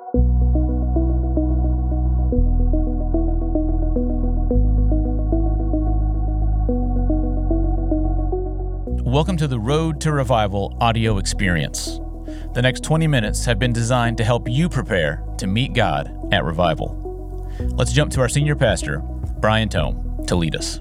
Welcome to the Road to Revival audio experience. The next 20 minutes have been designed to help you prepare to meet God at Revival. Let's jump to our senior pastor, Brian Tome, to lead us.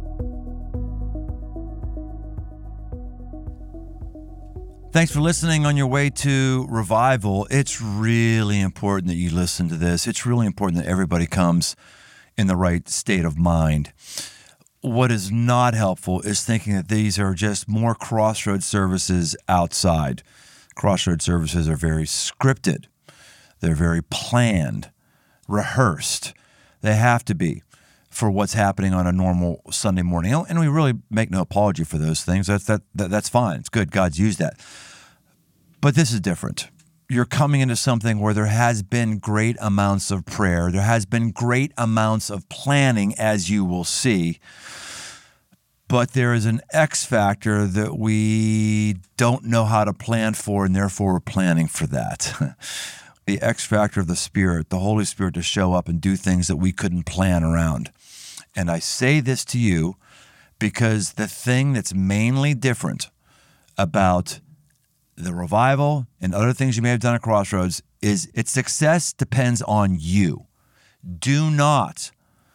Thanks for listening on your way to Revival. It's really important that you listen to this. It's really important that everybody comes in the right state of mind. What is not helpful is thinking that these are just more Crossroads services outside. Crossroads services are very scripted. They're very planned, rehearsed. They have to be for what's happening on a normal Sunday morning. And we really make no apology for those things. That's fine. It's good. God's used that. But this is different. You're coming into something where there has been great amounts of prayer. There has been great amounts of planning, as you will see. But there is an X factor that we don't know how to plan for, and therefore we're planning for that. The X factor of the Spirit, the Holy Spirit, to show up and do things that we couldn't plan around. And I say this to you because the thing that's mainly different about the Revival and other things you may have done at Crossroads is its success depends on you. Do not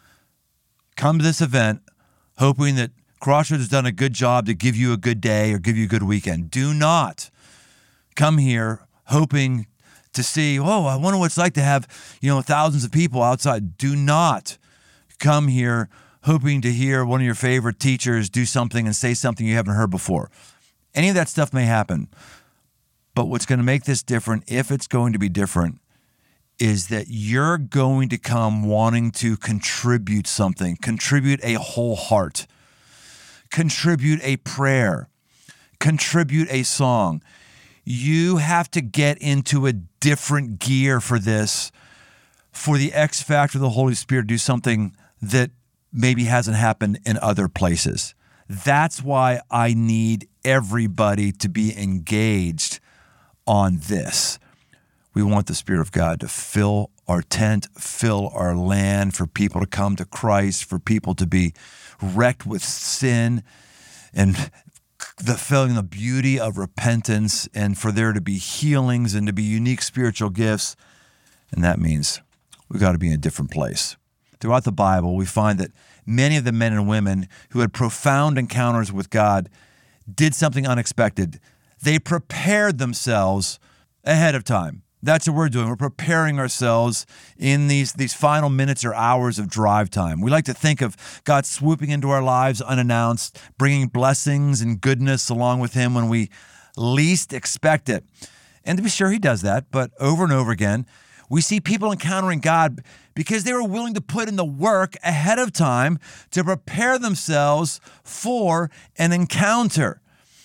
come to this event hoping that Crossroads has done a good job to give you a good day or give you a good weekend. Do not come here hoping to see, I wonder what it's like to have, thousands of people outside. Do not come here hoping to hear one of your favorite teachers do something and say something you haven't heard before. Any of that stuff may happen. But what's going to make this different, if it's going to be different, is that you're going to come wanting to contribute something, contribute a whole heart, contribute a prayer, contribute a song. You have to get into a different gear for this, for the X factor of the Holy Spirit to do something that maybe hasn't happened in other places. That's why I need everybody to be engaged on this. We want the Spirit of God to fill our tent, fill our land, for people to come to Christ, for people to be wrecked with sin and feeling the beauty of repentance, and for there to be healings and to be unique spiritual gifts. And that means we've got to be in a different place. Throughout the Bible, we find that many of the men and women who had profound encounters with God did something unexpected. They prepared themselves ahead of time. That's what we're doing. We're preparing ourselves in these final minutes or hours of drive time. We like to think of God swooping into our lives unannounced, bringing blessings and goodness along with him when we least expect it. And to be sure, he does that, but over and over again, we see people encountering God because they were willing to put in the work ahead of time to prepare themselves for an encounter.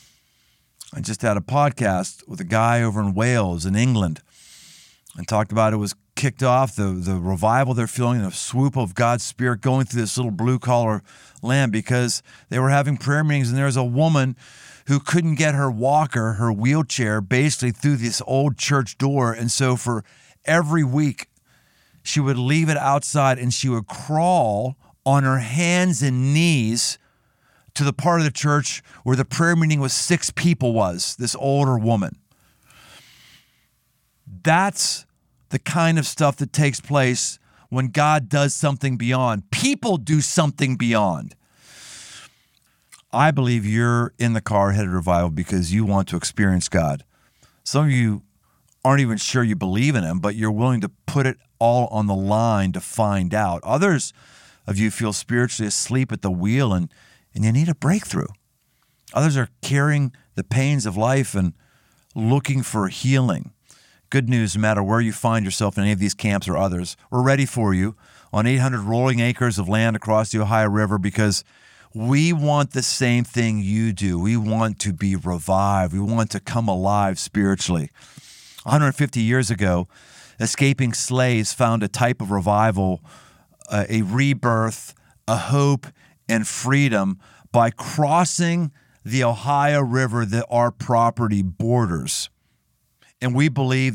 I just had a podcast with a guy over in Wales, in England, and talked about it was kicked off, the revival they're feeling, the swoop of God's Spirit going through this little blue-collar land, because they were having prayer meetings, and there was a woman who couldn't get her walker, her wheelchair, basically through this old church door. And so for every week, she would leave it outside, and she would crawl on her hands and knees to the part of the church where the prayer meeting with 6 people was, this older woman. That's the kind of stuff that takes place when God does something beyond. People do something beyond. I believe you're in the car headed to Revival because you want to experience God. Some of you aren't even sure you believe in him, but you're willing to put it all on the line to find out. Others of you feel spiritually asleep at the wheel and you need a breakthrough. Others are carrying the pains of life and looking for healing. Good news, no matter where you find yourself in any of these camps or others, we're ready for you on 800 rolling acres of land across the Ohio River, because we want the same thing you do. We want to be revived. We want to come alive spiritually. 150 years ago, escaping slaves found a type of revival, a rebirth, a hope, and freedom by crossing the Ohio River that our property borders. And we believe that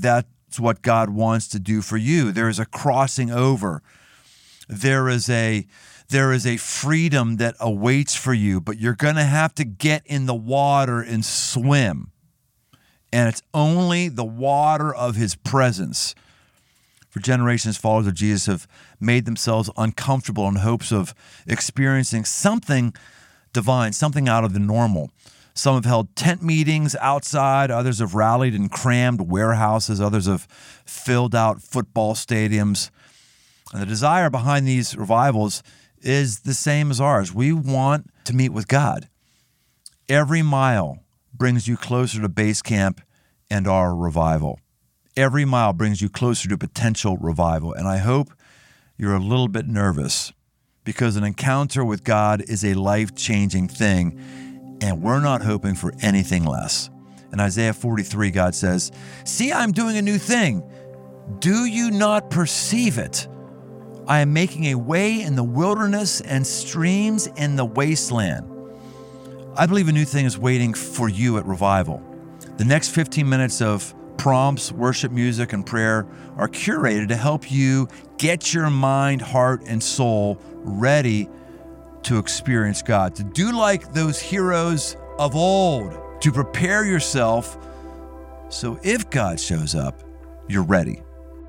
what God wants to do for you. There is a crossing over. There is a freedom that awaits for you, but you're going to have to get in the water and swim. And it's only the water of his presence. For generations, followers of Jesus have made themselves uncomfortable in hopes of experiencing something divine, something out of the normal. Some have held tent meetings outside. Others have rallied in crammed warehouses. Others have filled out football stadiums. And the desire behind these revivals is the same as ours. We want to meet with God. Every mile brings you closer to base camp and our revival. Every mile brings you closer to potential revival. And I hope you're a little bit nervous because an encounter with God is a life-changing thing, and we're not hoping for anything less. In Isaiah 43, God says, "See, I'm doing a new thing. Do you not perceive it? I am making a way in the wilderness and streams in the wasteland." I believe a new thing is waiting for you at Revival. The next 15 minutes of prompts, worship music, and prayer are curated to help you get your mind, heart, and soul ready to experience God, to do like those heroes of old, to prepare yourself so if God shows up, you're ready.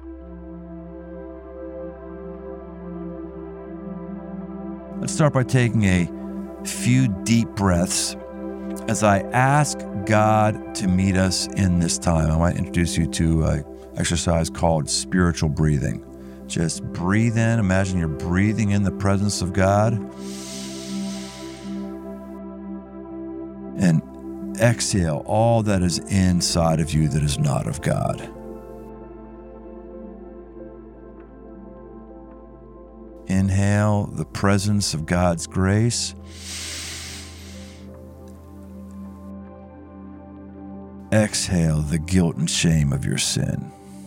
Let's start by taking a few deep breaths as I ask God to meet us in this time. I might introduce you to an exercise called spiritual breathing. Just breathe in. Imagine you're breathing in the presence of God. And exhale all that is inside of you that is not of God. Inhale the presence of God's grace. Exhale the guilt and shame of your sin.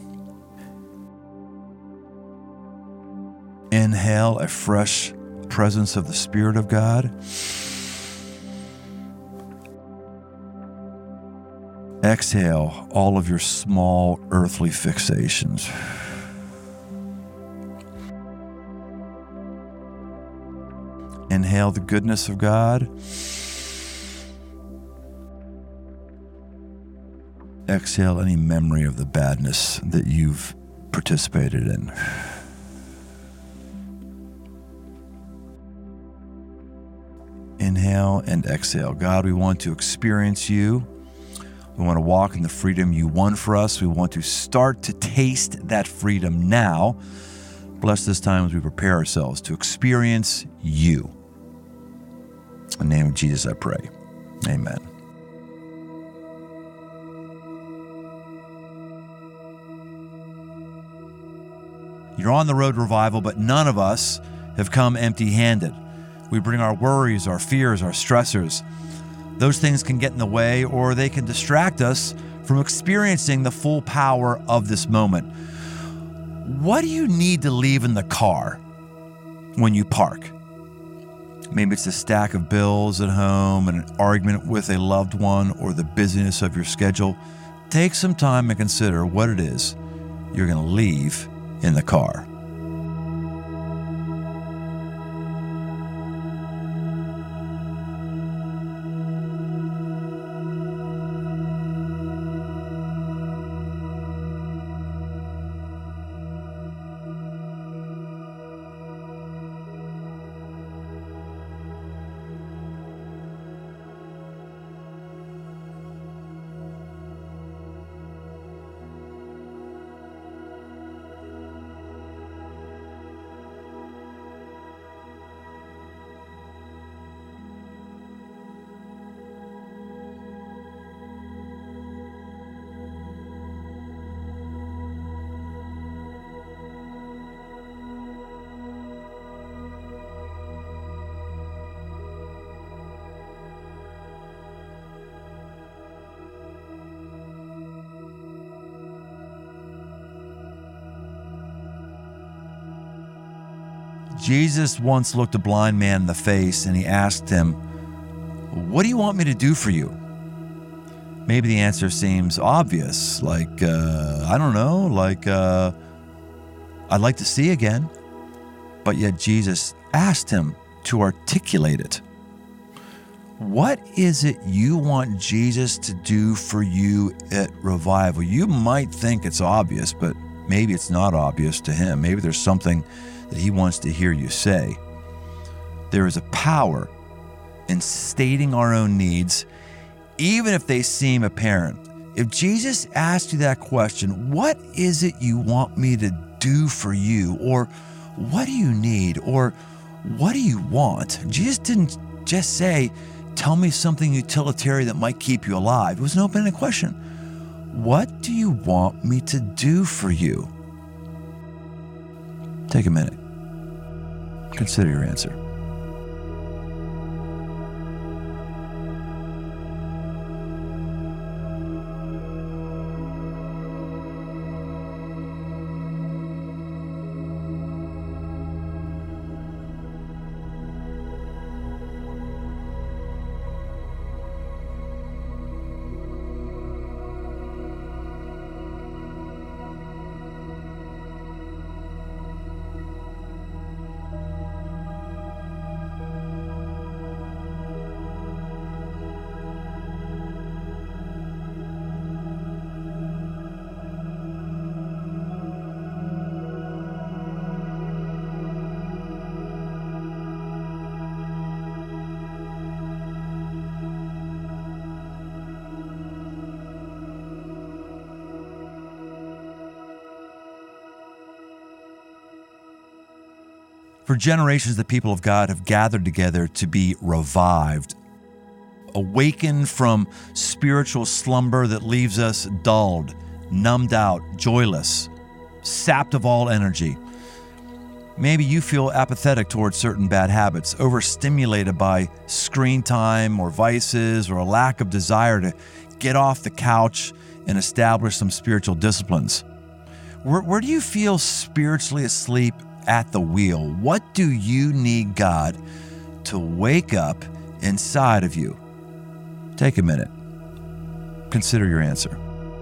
Inhale a fresh presence of the Spirit of God. Exhale all of your small earthly fixations. Inhale the goodness of God. Exhale any memory of the badness that you've participated in. Inhale and exhale. God, we want to experience you. We want to walk in the freedom you won for us. We want to start to taste that freedom now. Bless this time as we prepare ourselves to experience you. In the name of Jesus, I pray. Amen. You're on the road to revival, but none of us have come empty-handed. We bring our worries, our fears, our stressors. Those things can get in the way, or they can distract us from experiencing the full power of this moment. What do you need to leave in the car when you park? Maybe it's a stack of bills at home, an argument with a loved one, or the busyness of your schedule. Take some time and consider what it is you're going to leave in the car. Jesus once looked a blind man in the face and he asked him, "What do you want me to do for you?" Maybe the answer seems obvious, like, I don't know, like, I'd like to see again. But yet Jesus asked him to articulate it. What is it you want Jesus to do for you at Revival? You might think it's obvious, but maybe it's not obvious to him. Maybe there's something that he wants to hear you say. There is a power in stating our own needs, even if they seem apparent. If Jesus asked you that question, what is it you want me to do for you? Or what do you need? Or what do you want? Jesus didn't just say, tell me something utilitarian that might keep you alive. It was an open-ended question. What do you want me to do for you? Take a minute. Consider your answer. For generations, the people of God have gathered together to be revived, awakened from spiritual slumber that leaves us dulled, numbed out, joyless, sapped of all energy. Maybe you feel apathetic towards certain bad habits, overstimulated by screen time or vices, or a lack of desire to get off the couch and establish some spiritual disciplines. Where do you feel spiritually asleep at the wheel? What do you need God to wake up inside of you? Take a minute. Consider your answer.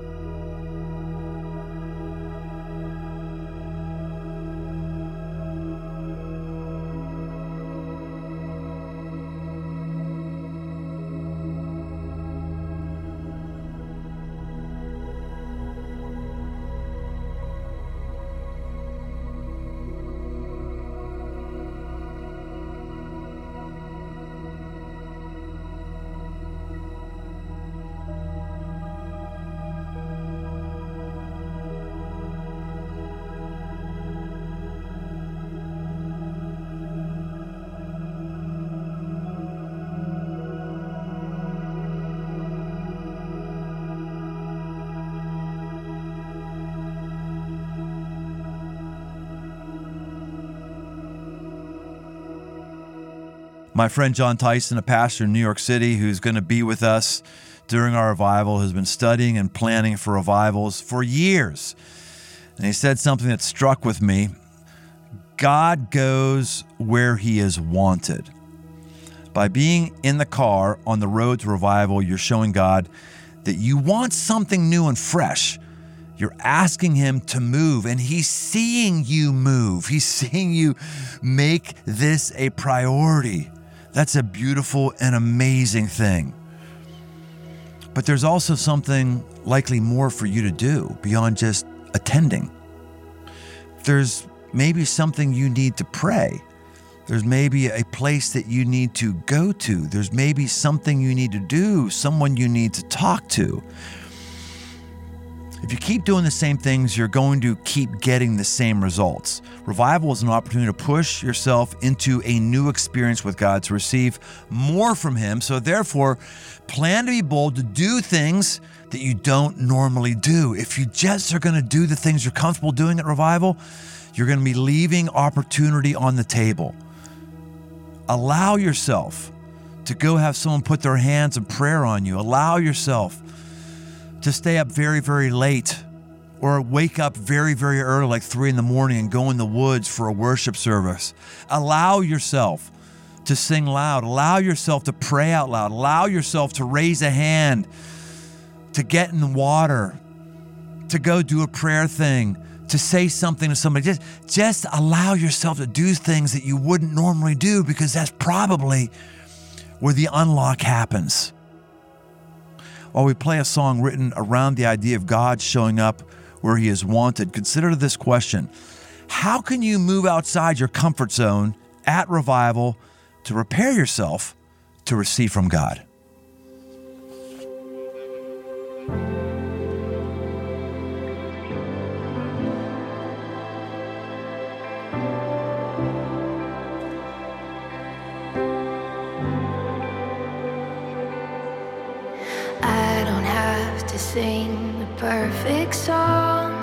My friend John Tyson, a pastor in New York City who's going to be with us during our revival, has been studying and planning for revivals for years. And he said something that struck with me. God goes where he is wanted. By being in the car on the road to revival, you're showing God that you want something new and fresh. You're asking him to move, and he's seeing you move. He's seeing you make this a priority. That's a beautiful and amazing thing. But there's also something likely more for you to do beyond just attending. There's maybe something you need to pray. There's maybe a place that you need to go to. There's maybe something you need to do, someone you need to talk to. If you keep doing the same things, you're going to keep getting the same results. Revival is an opportunity to push yourself into a new experience with God, to receive more from him. So therefore, plan to be bold to do things that you don't normally do. If you just are going to do the things you're comfortable doing at Revival, you're going to be leaving opportunity on the table. Allow yourself to go have someone put their hands in prayer on you. Allow yourself to stay up very, very late, or wake up very, very early, like 3 a.m, and go in the woods for a worship service. Allow yourself to sing loud. Allow yourself to pray out loud. Allow yourself to raise a hand to get in the water, to go do a prayer thing, to say something to somebody. Just allow yourself to do things that you wouldn't normally do, because that's probably where the unlock happens. While we play a song written around the idea of God showing up where he is wanted, consider this question. How can you move outside your comfort zone at Revival to prepare yourself to receive from God? I don't have to sing the perfect song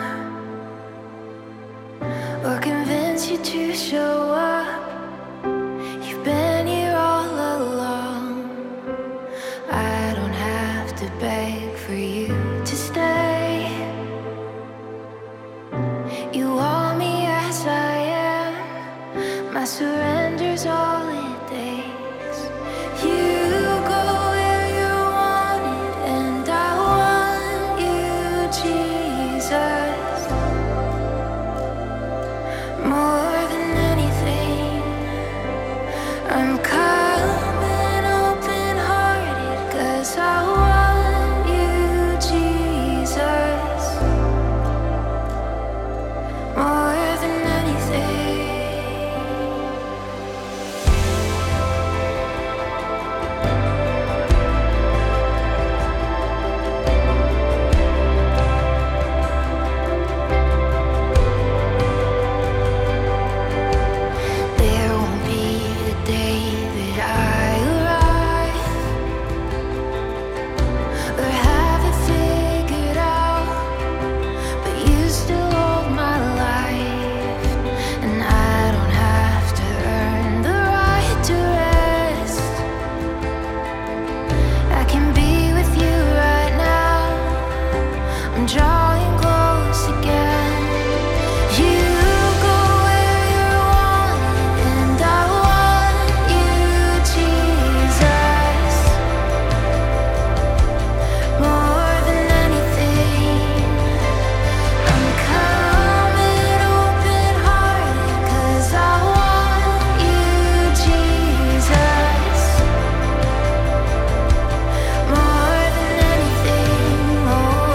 or convince you to show up. You've been here all along. I don't have to beg for you to stay. You want me as I am. My surrender's all it takes. You go where you're wanted, and I want you, Jesus, more than anything. I'm coming open-hearted, 'cause I want you, Jesus, more than anything. There won't be a day that I arrive or have it figured out, but you still hold my life, and I don't have to earn the right to rest. I can be with you right now. I'm drawing close again. You go where you're wanted, and I want you, Jesus, more than anything. I'm coming open-hearted, 'cause I want you, Jesus, more than anything. Oh,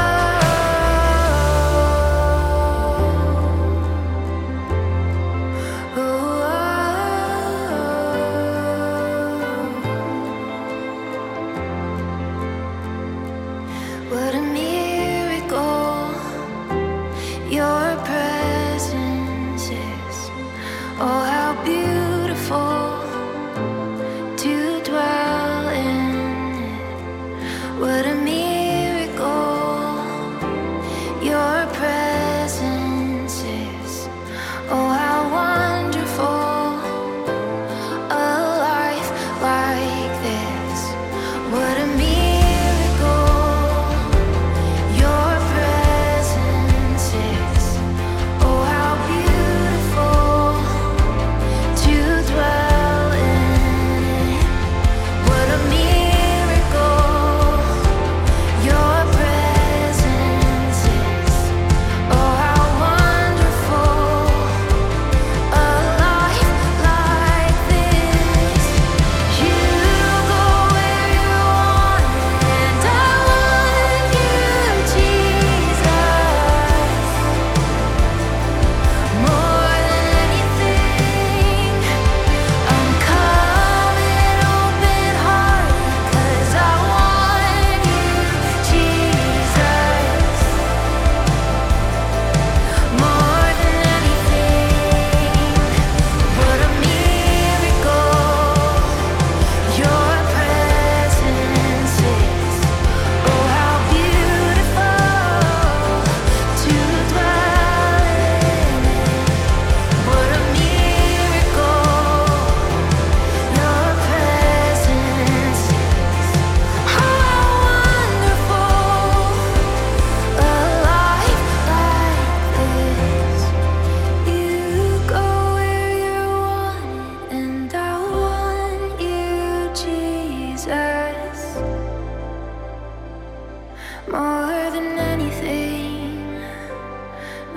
what a miracle your presence is. Oh, how beautiful to dwell in it. What a miracle your presence is. Oh, how wonderful a life like this. What a miracle your presence is. Oh, how beautiful to dwell in it. What a miracle your presence is.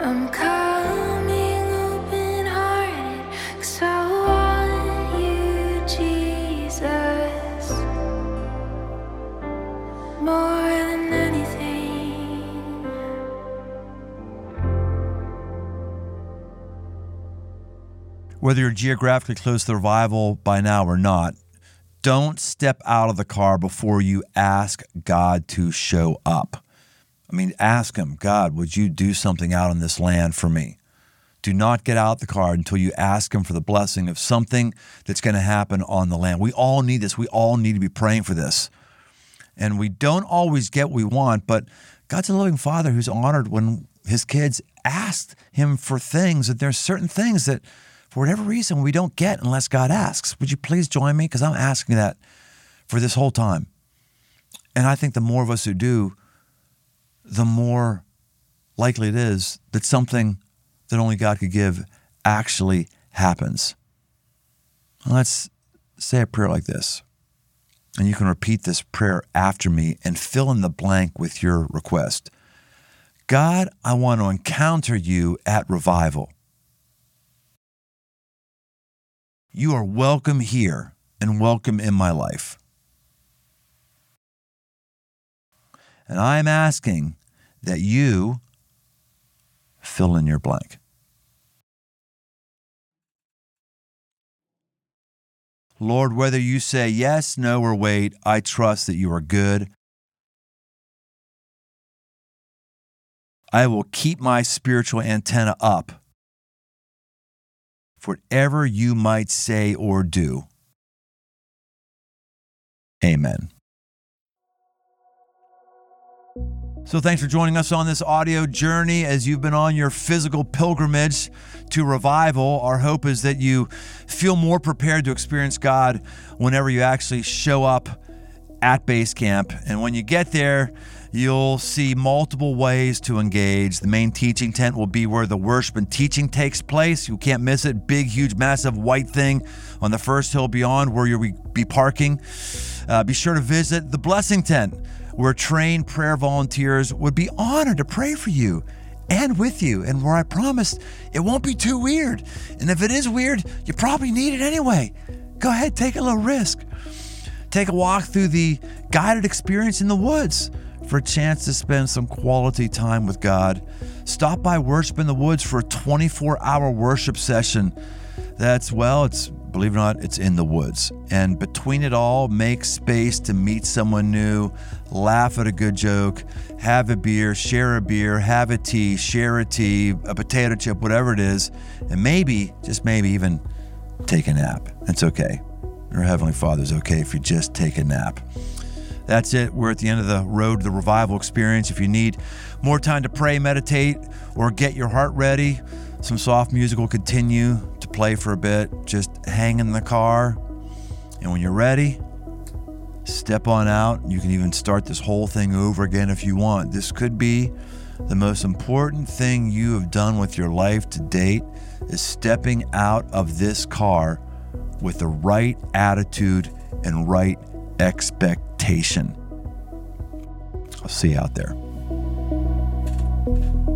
I'm coming open-hearted, 'cause I want you, Jesus, more than anything. Whether you're geographically close to the revival by now or not, don't step out of the car before you ask God to show up. I mean, ask him, God, would you do something out in this land for me? Do not get out the car until you ask him for the blessing of something that's going to happen on the land. We all need this. We all need to be praying for this. And we don't always get what we want, but God's a loving Father who's honored when his kids asked him for things. And there's certain things that, for whatever reason, we don't get unless God asks. Would you please join me? Because I'm asking that for this whole time. And I think the more of us who do, the more likely it is that something that only God could give actually happens. Let's say a prayer like this. And you can repeat this prayer after me and fill in the blank with your request. God, I want to encounter you at revival. You are welcome here and welcome in my life. And I'm asking that you fill in your blank. Lord, whether you say yes, no, or wait, I trust that you are good. I will keep my spiritual antenna up for whatever you might say or do. Amen. So thanks for joining us on this audio journey as you've been on your physical pilgrimage to revival. Our hope is that you feel more prepared to experience God whenever you actually show up at base camp. And when you get there, you'll see multiple ways to engage. The main teaching tent will be where the worship and teaching takes place. You can't miss it. Big, huge, massive white thing on the first hill beyond where you'll be parking. Be sure to visit the blessing tent, where trained prayer volunteers would be honored to pray for you and with you, and where I promise it won't be too weird. And if it is weird, you probably need it anyway. Go ahead, take a little risk. Take a walk through the guided experience in the woods for a chance to spend some quality time with God. Stop by Worship in the Woods for a 24-hour worship session. Believe it or not, it's in the woods. And between it all, make space to meet someone new, laugh at a good joke, have a beer, share a beer, have a tea, share a tea, a potato chip, whatever it is, and maybe, just maybe even take a nap. It's okay. Your Heavenly Father's okay if you just take a nap. That's it. We're at the end of the road to the revival experience. If you need more time to pray, meditate, or get your heart ready, some soft music will continue to play for a bit. Just hang in the car. And when you're ready, step on out. You can even start this whole thing over again if you want. This could be the most important thing you have done with your life to date, is stepping out of this car with the right attitude and right expectation. I'll see you out there.